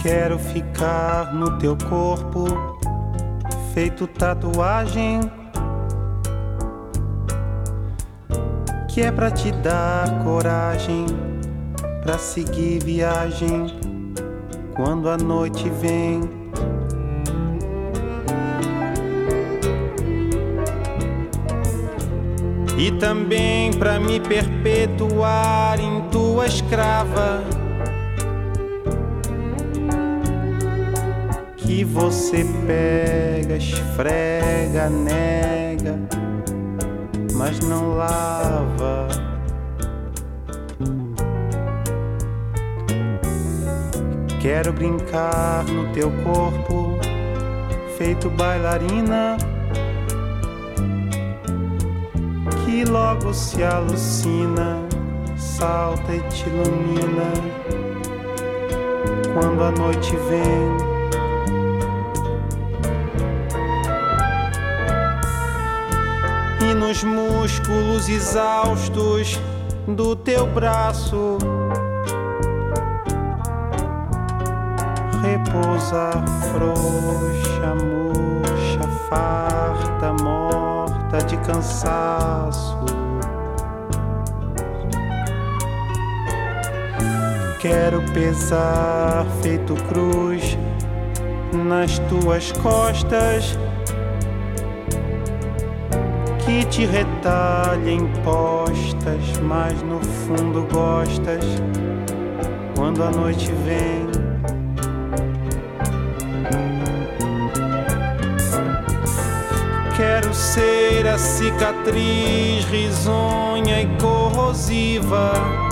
Quero ficar no teu corpo, feito tatuagem, que é pra te dar coragem, pra seguir viagem quando a noite vem. E também pra me perpetuar em tua escrava, que você pega, esfrega, nega, mas não lava. Quero brincar no teu corpo, feito bailarina, que logo se alucina, salta e te ilumina quando a noite vem. E nos músculos exaustos do teu braço repousa frouxa, murcha, farta, morta de cansaço. Quero pesar feito cruz nas tuas costas, que te retalhem postas, mas no fundo gostas quando a noite vem. Quero ser a cicatriz risonha e corrosiva,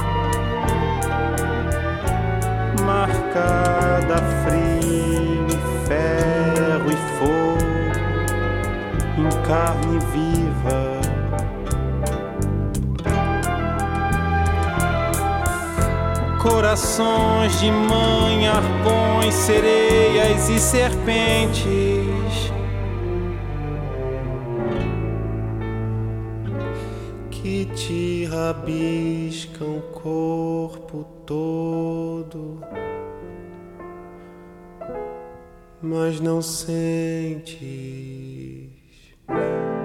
marcada a frio, ferro e fogo, em carne viva. Corações de mãe, arpões, sereias e serpentes, que te rabiscam o corpo todo, mas não sentes.